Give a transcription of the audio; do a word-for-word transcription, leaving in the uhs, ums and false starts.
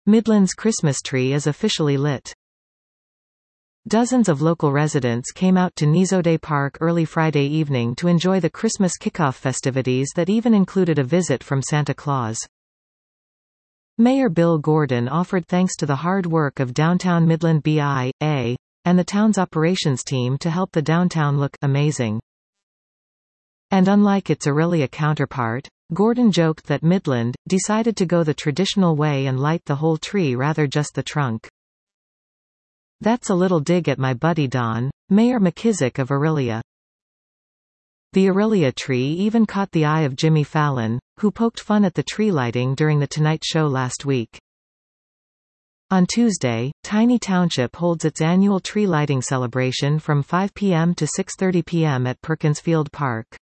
Midland's Christmas tree is officially lit. Dozens of local residents came out to Neezode Park early Friday evening to enjoy the Christmas kickoff festivities that even included a visit from Santa Claus. Mayor Bill Gordon offered thanks to the hard work of Downtown Midland B I A and the town's operations team to help the downtown look amazing. And unlike its Orillia counterpart, Gordon joked that Midland decided to go the traditional way and light the whole tree rather just the trunk. That's a little dig at my buddy Don, Mayor McKissick of Orillia. The Orillia tree even caught the eye of Jimmy Fallon, who poked fun at the tree lighting during The Tonight Show last week. On Tuesday, Tiny Township holds its annual tree lighting celebration from five p m to six thirty p m at Perkins Field Park.